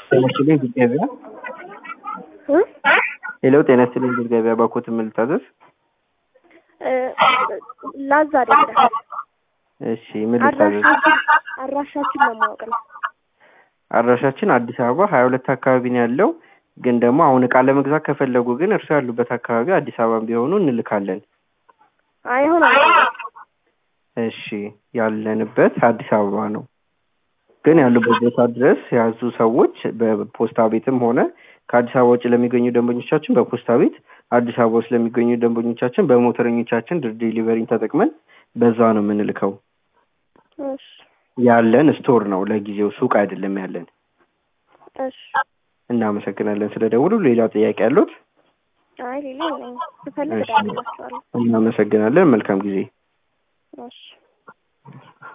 ጤና ገበያ ሄሎ፣ ጤና ይስጥልኝ። ገበያ ባኮት ምልታዘዝ? ላዛ አይደለም። እሺ፣ ምን ልታዘዝ? አድራሻችን ለማወቅ ነው። አድራሻችን አዲስ አበባ 22 አካባቢ ነው ያለው። ግን ደግሞ አሁን እቃ ለመግዛት ከፈለጉ ግን እርሱ ያሉበት አካባቢ አዲስ አበባ ቢሆኑ እንልካለን። አይሆን። እሺ፣ ያለንበት አዲስ አበባ ነው። ግን ያሉበት ቦታ ድረስ ያዙ ሰዎች በፖስታ ቤትም ሆነ ከአዲስ አበባ ውጭ ለሚገኙ ደንበኞቻችን በፖስታ ቤት፣ አዲስ አበባ ውስጥ ለሚገኙ ደንበኞቻችን በሞተረኞቻችን ዲሊቨሪን ተጠቅመን በዛ ነው የምንልከው። እሺ፣ ያለን ስቶር ነው ለጊዜው፣ ሱቅ አይደለም ያለን። እሺ፣ እናመሰግናለን ስለደውሉ። ሌላ ጥያቄ ያሉት? አይ ሌላ ነው። ተፈልገው። እናመሰግናለን። መልካም ጊዜ። እሺ።